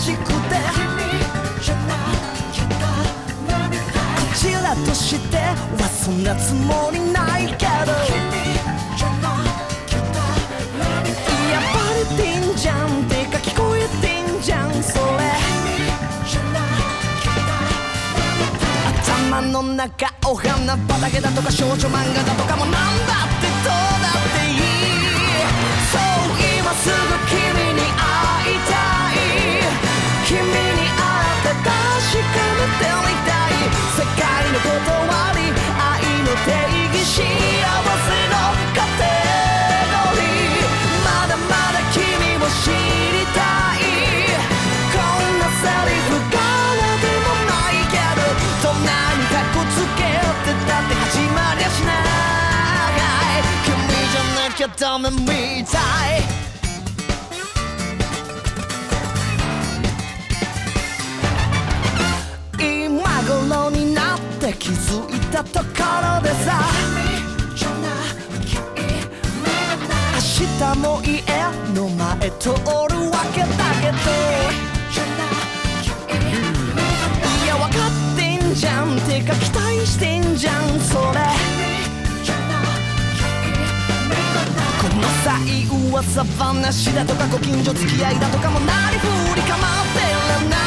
しくてこちらとしてはそんなつもりないけどいやバレてんじゃんてか聞こえてんじゃんそれ頭の中お花畑だとか少女漫画だとかもなんだってどうだっていいそう今すぐ君に会いたい君に会って確かめてみたい世界の断り愛の定義幸せのカテゴリーまだまだ君を知りたいこんなセリフからでもないけどどんなにかっこつけてたって始まりゃしない君じゃなきゃダメみたい今頃になって気づいたところでさ明日も家の前通るわけだけどいや分かってんじゃんてか期待してんじゃんそれこの際噂話だとかご近所付き合いだとかもなりふり構ってらない